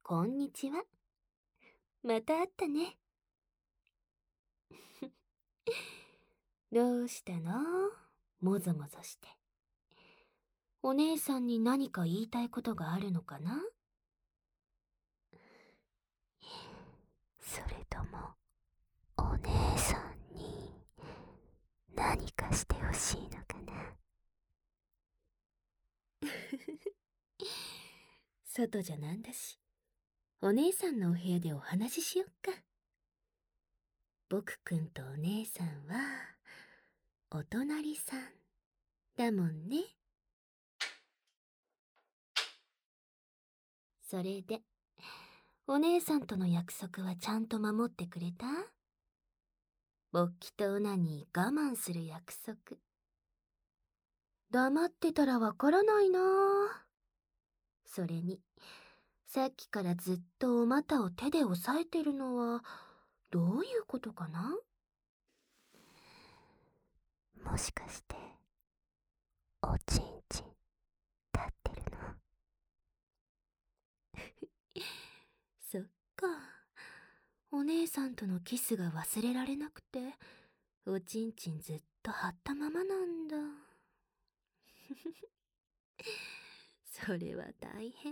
こんにちは。また会ったね。どうしたの？もぞもぞして。お姉さんに何か言いたいことがあるのかな？ それともお姉さんに何かしてほしいのかな。 外じゃなんだし、お姉さんのお部屋でお話ししよっか。僕くんとお姉さんはお隣さんだもんね。それでお姉さんとの約束はちゃんと守ってくれた？勃起とオナニー我慢する約束。黙ってたらわからないな。それに、さっきからずっとお股を手で押さえてるのは、どういうことかな？ もしかしておちんちん立ってるの？ そっか。お姉さんとのキスが忘れられなくて、おちんちんずっと張ったままなんだ。それは大変。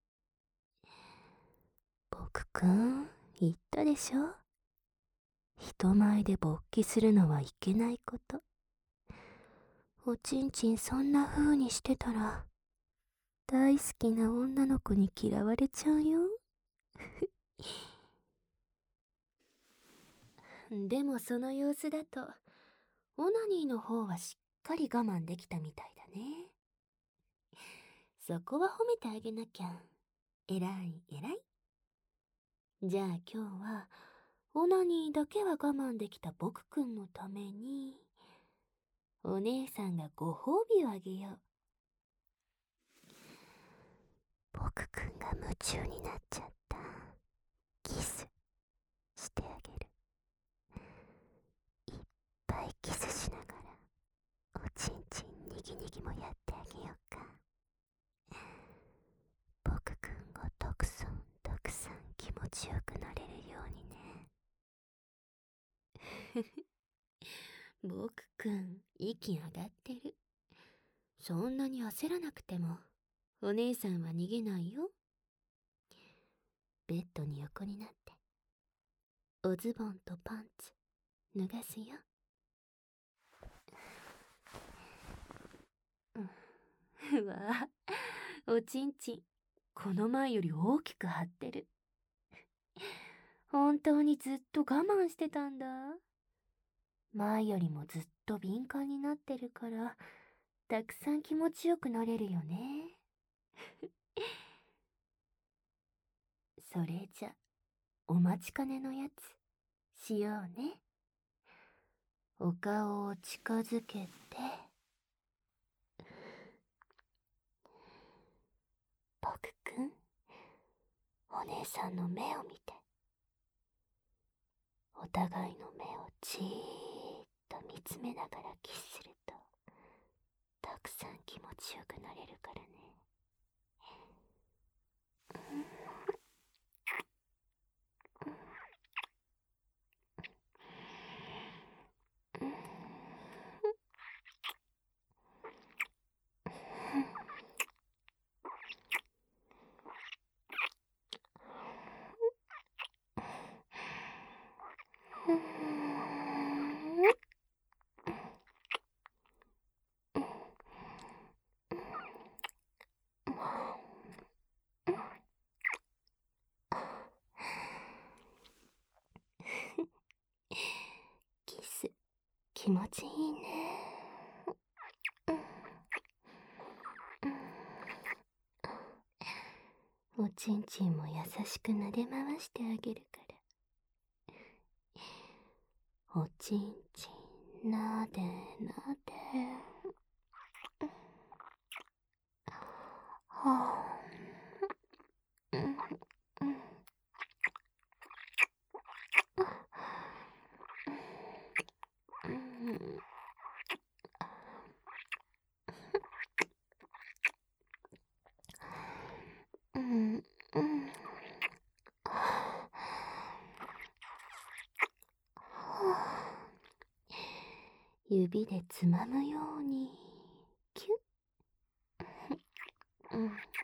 僕くん言ったでしょ、人前で勃起するのはいけないこと。おちんちんそんな風にしてたら大好きな女の子に嫌われちゃうよ。 でもその様子だと、オナニーの方はしっかり我慢できたみたいだね。そこは褒めてあげなきゃ。えらいえらい。じゃあ今日は、オナニーだけは我慢できた僕くんのために、お姉さんがご褒美をあげよう。 僕くんが夢中になっちゃったキスしてあげる。いっぱいキスしながらおちんちんにぎにぎもやってあげようか。僕くんがたくさん気持ちよくなれるようにね。 僕くん、息上がってる。そんなに焦らなくても、お姉さんは逃げないよ。ベッドに横になって、おズボンとパンツ、脱がすよ。うわぁ、おちんちん、この前より大きく張ってる。本当にずっと我慢してたんだ。前よりもずっと敏感になってるから、たくさん気持ちよくなれるよね。それじゃ、お待ちかねのやつ、しようね。お顔を近づけて、僕くん、お姉さんの目を見て。お互いの目をじーっと見つめながらキスすると、たくさん気持ちよくなれるからね。キス、気持ちいいね。おちんちんも優しく撫で回してあげるから。おちんちん、なでなで。はぁ、うんうん。 指でつまむようにキュッ。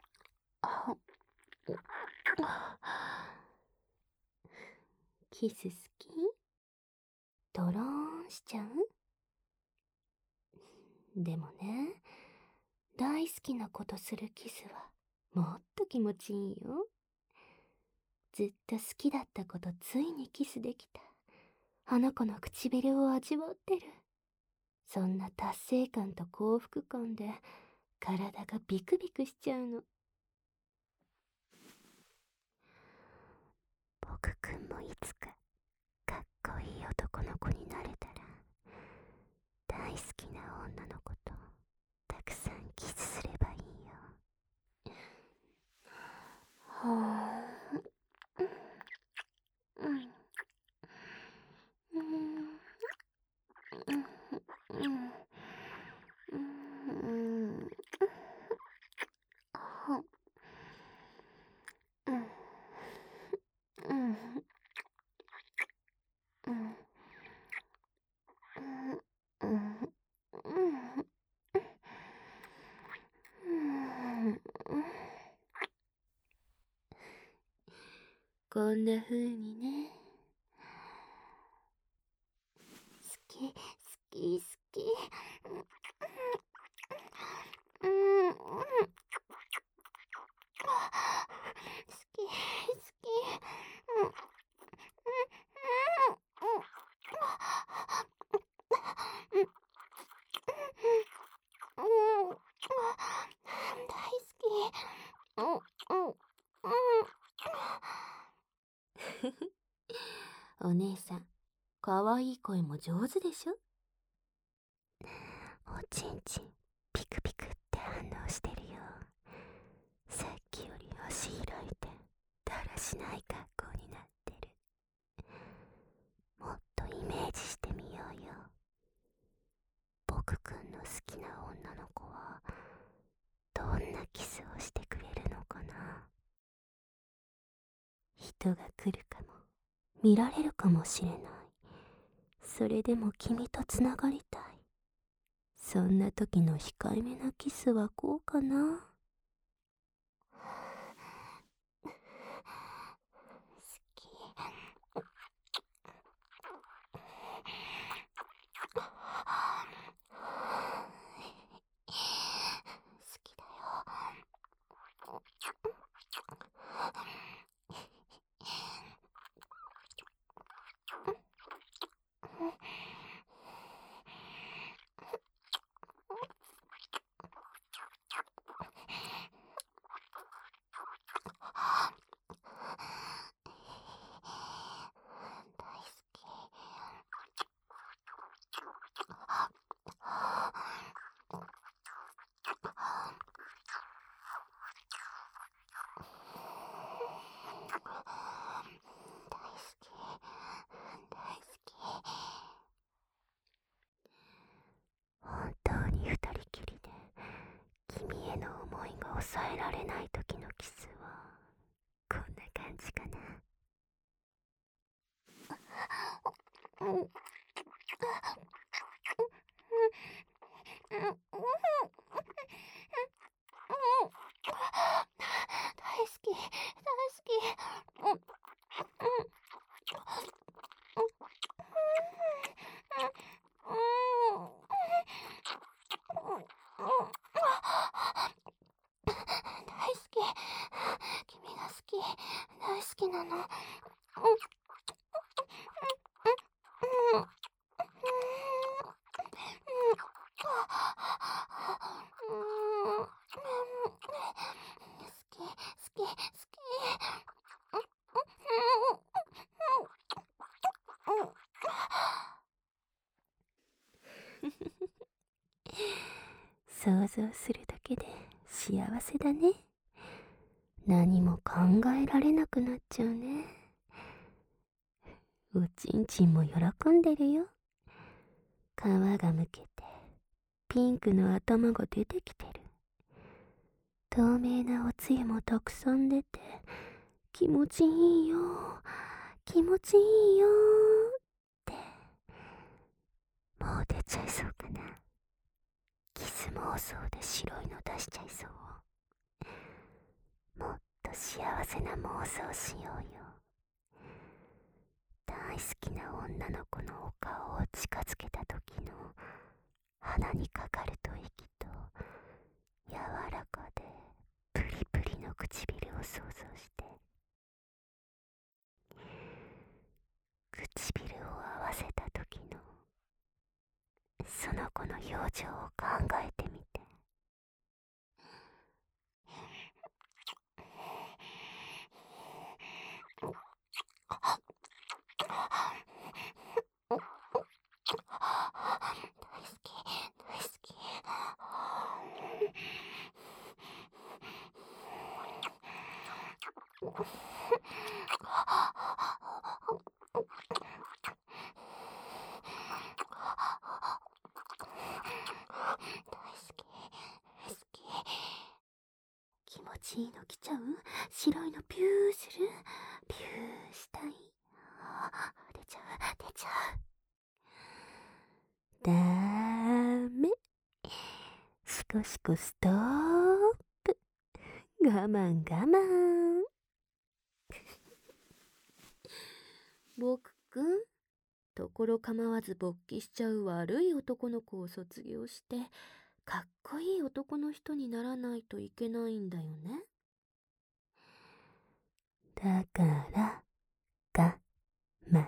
キス好き？ドローンしちゃう？でもね、大好きなことするキスはもっと気持ちいいよ。ずっと好きだった子とついにキスできた。あの子の唇を味わってる。そんな達成感と幸福感で体がビクビクしちゃうの。 僕くんもいつかかっこいい男の子になれたら、大好きな女の子とたくさんキスすればいいよ。 はこんな風にね。好き好き好き。好き好き。大好き。お姉さん、かわいい声も上手でしょ？ おちんちんピクピクって反応してるよ。さっきより足開いてだらしない格好になってる。もっとイメージしてみようよ。僕くんの好きな女の子はどんなキスをしてくれるのかな。人が来るかも、見られるかもしれない。それでも君とつながりたい。そんな時の控えめなキスはこうかな。 好き。好きだよ。大好き。大好き。 本当に二人きりで君への思いが抑えられない時のキスはこんな感じかな。 大好き、大好き。大好き。君が好き。大好きなの。好き、好き。 想像するだけで幸せだね。何も考えられなくなっちゃうね。おちんちんも喜んでるよ。皮がむけてピンクの頭が出てきてる。透明なおつゆもたくさん出て気持ちいいよ、気持ちいいよって。 もう出ちゃいそうかな。キス妄想で白いの出しちゃいそう。もっと幸せな妄想しようよ。大好きな女の子のお顔を近づけた時の鼻にかかる吐息と柔らかでプリプリの唇を想像して、唇を合わせた時のその子の表情を考えてみて。気持ちいいの来ちゃう？白いのピューする？ピューしたい？出ちゃう。ダメ。シコシコストップ。我慢。 僕くん、ところ構わず勃起しちゃう悪い男の子を卒業して、かっこいい男の人にならないといけないんだよね。 だから我慢。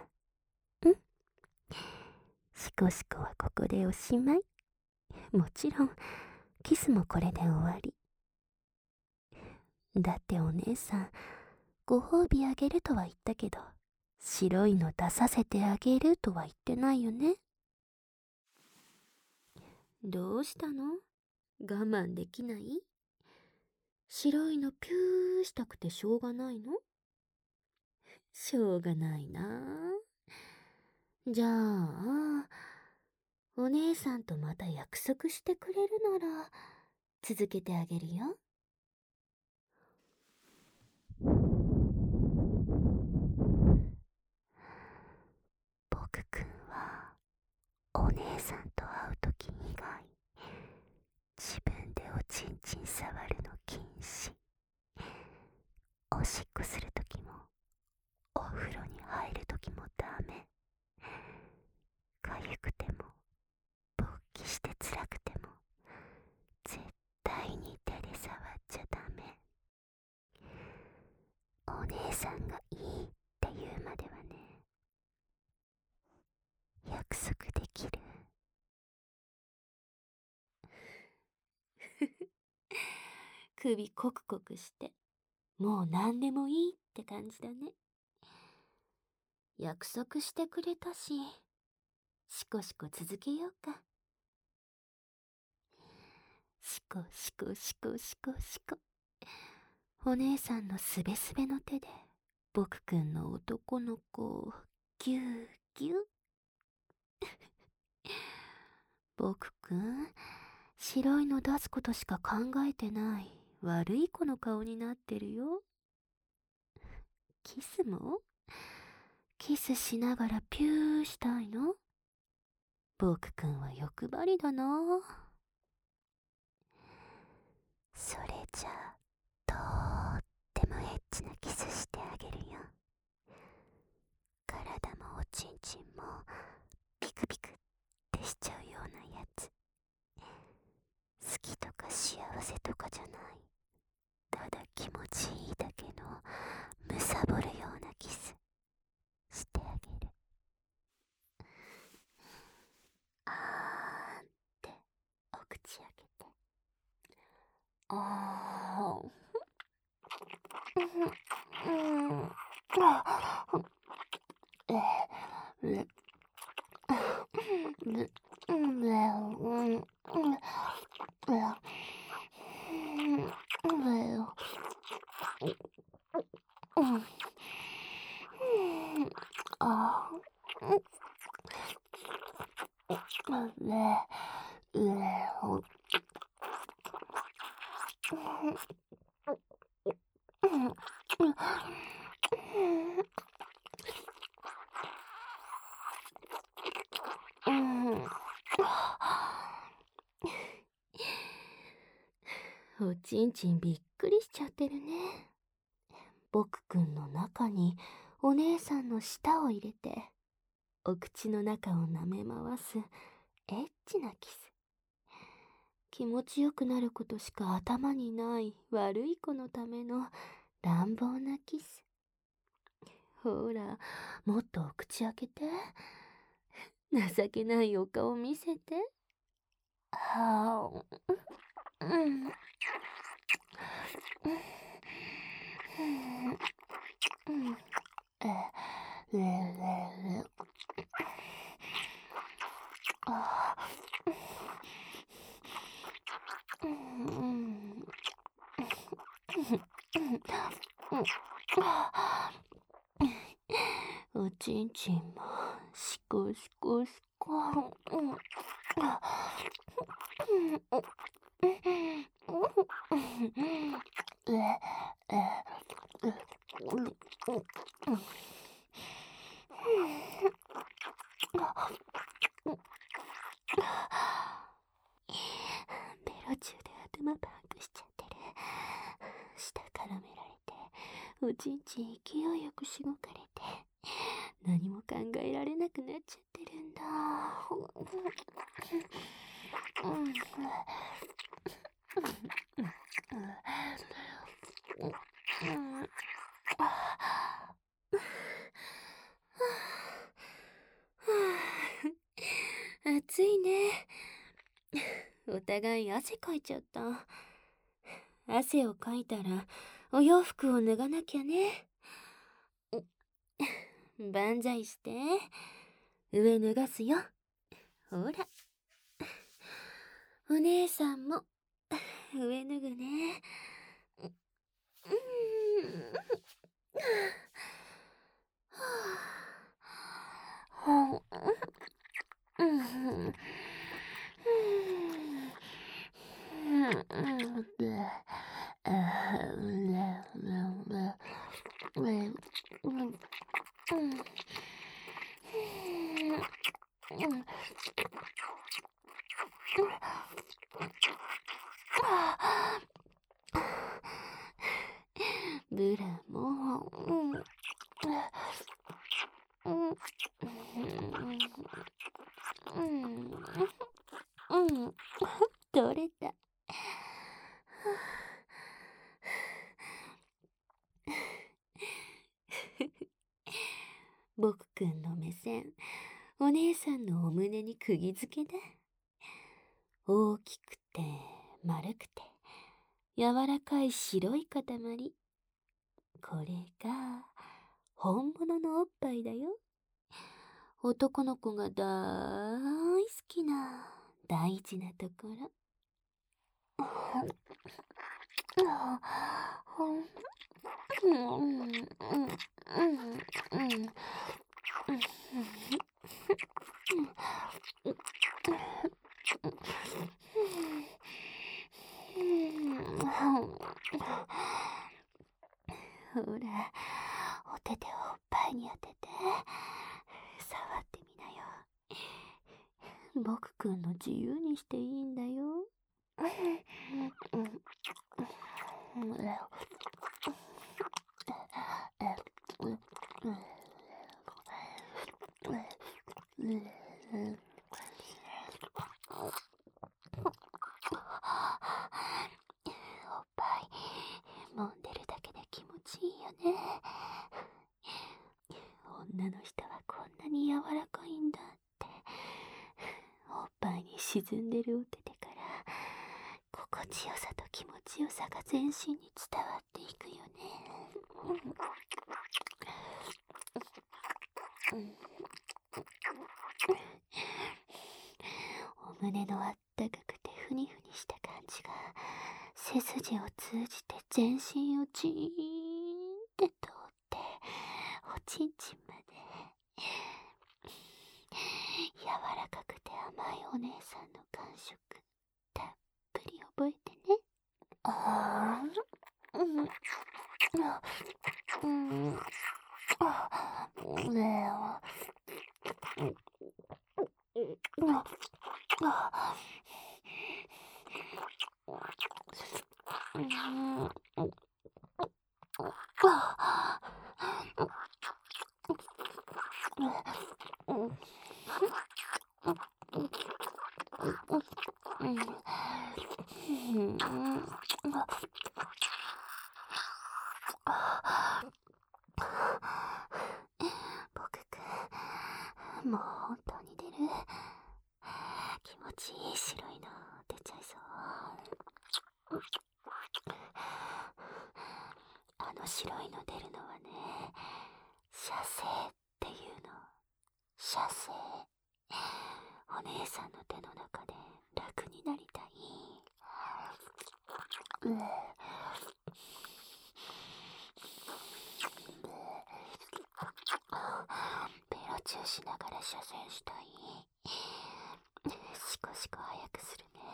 シコシコはここでおしまい。もちろんキスもこれで終わり。だってお姉さん、ご褒美あげるとは言ったけど、白いの出させてあげるとは言ってないよね。 どうしたの？我慢できない？白いのピューしたくてしょうがないの？しょうがないな。じゃあ、お姉さんとまた約束してくれるなら続けてあげるよ。 僕くんはお姉さんと会うとき以外、自分でおちんちん触るの禁止。おしっこするときもお風呂に入るときもダメ。かゆくても勃起して辛くても絶対に手で触っちゃダメ。お姉さんがいいって言うまではね。約束できる？ 首コクコクして、もう何でもいいって感じだね。約束してくれたし、シコシコ続けようか。シコシコシコシコシコ。お姉さんのすべすべの手で僕くんの男の子をギューギュー。僕くん、白いの出すことしか考えてない悪い子の顔になってるよ。キスも？キスしながらピューしたいの？僕くんは欲張りだな。 それじゃあとってもエッチなキスしてあげるよ。体もおちんちんもピクピクってしちゃうようなやつ。好きとか幸せとかじゃない、ただ気持ちいいだけのむさぼるようなキスしてあげる。 あーってお口開けて、あーちんちんびっくりしちゃってるね。僕くんの中にお姉さんの舌を入れて、お口の中を舐め回すエッチなキス。気持ちよくなることしか頭にない悪い子のための乱暴なキス。ほら、もっとお口開けて。情けないお顔見せて。はあ、うん。おちんちんもしこしこしこ。ベロ中で頭パンクしちゃってる。舌絡められて、おちんちん勢いよくしごかれて、何も考えられなくなっちゃってるんだ。暑いね。お互い汗かいちゃった。汗をかいたらお洋服を脱がなきゃね。万歳して。上脱がすよ。ほら。お姉さんも上脱ぐね。ブラも、取れた。僕くんの目線、お姉さんのお胸に釘付けだ。大きくて丸くて柔らかい白い塊。これが本物のおっぱいだよ。男の子が大好きな大事なところ。ほら、お手でおっぱいに当てて触ってみなよ。僕くんの自由にしていいんだよ。おっぱい揉んでるだけで気持ちいいよね。女の人はこんなに柔らかいんだって。おっぱいに沈んでるお手手から心地よさと気持ちよさが全身に伝わっていくよね。お胸のあったかくてふにふにした感じが背筋を通じて全身をじーんって通っておちんちんまで。柔らかくて甘いお姉さんの感触たっぷり覚えてね。 僕くん、もう本当に出る？気持ちいい白いの出ちゃいそう。あの白いの出るのはね、射精っていうの。射精。お姉さんの手の中で楽になりたい。ベロチューしながら射精したい。シコシコ早くするね。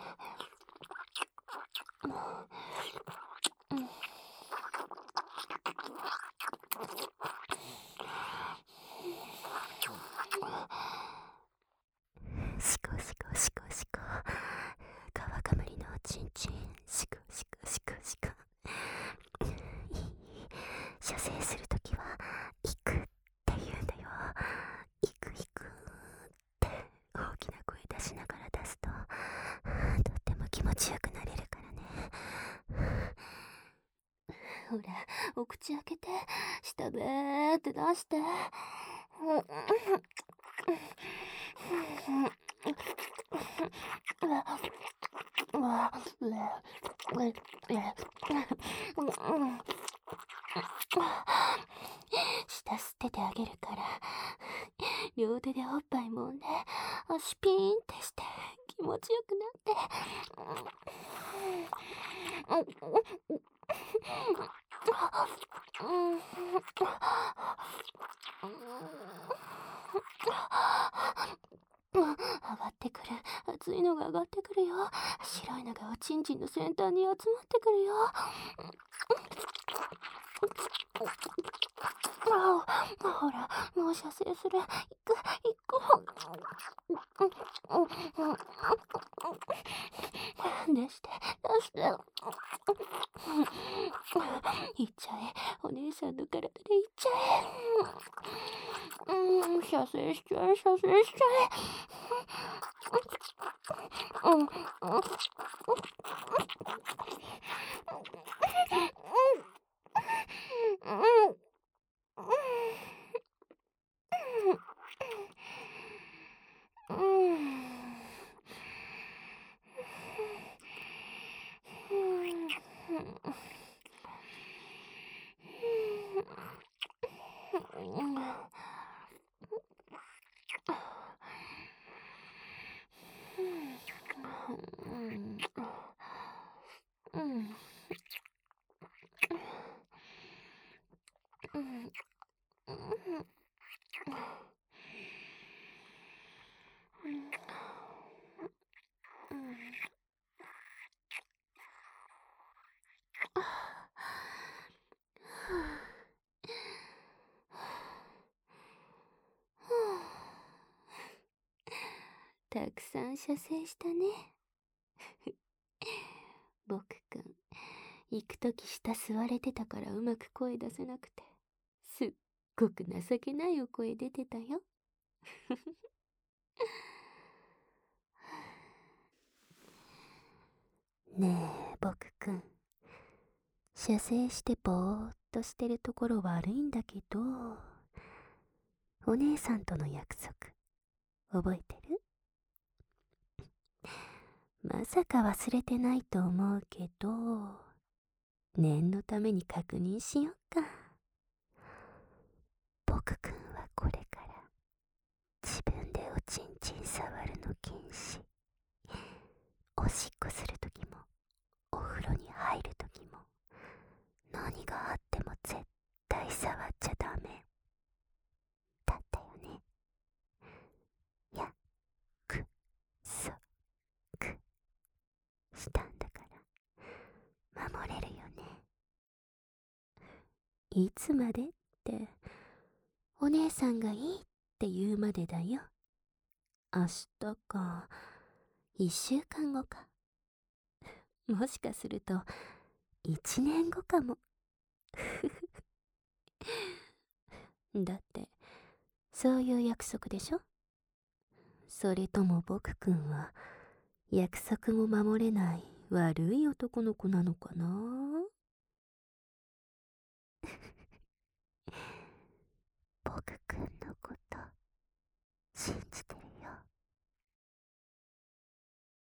シコシコシコシコ、川かむりのおちんちん、シコシコシコシコ。いい？射精するときは行くって言うんだよ。行く行くって大きな声出しながら出すと、とっても気持ちよくなれるからね。ほら、お口開けて、舌べーって出して。舌吸っててあげるから、両手でおっぱい揉んで、足ピーンってして気持ちよくなって。上がってくる。熱いのが上がってくるよ。白いのがおちんちんの先端に集まってくるよ。ほら、もう射精する。行く。出して。行っちゃえ。お姉さんの体で行っちゃえ。射精しちゃえ。たくさん射精したね。僕くん、行くとき下吸われてたからうまく声出せなくて、すっごく情けないお声出てたよ。ねえ、僕くん。射精してぼーっとしてるところ悪いんだけど、お姉さんとの約束、覚えてる？まさか忘れてないと思うけど、念のために確認しよっか。僕くんはこれから自分でおちんちん触るの禁止。おしっこするときも、お風呂に入るときも、何があっても絶対触っちゃダメ。だったよね。約束したんだから守れるよね。いつまでってお姉さんがいいって言うまでだよ。明日か1週間後か、もしかすると1年後かも。 だって、そういう約束でしょ？それとも僕くんは、約束も守れない悪い男の子なのかな？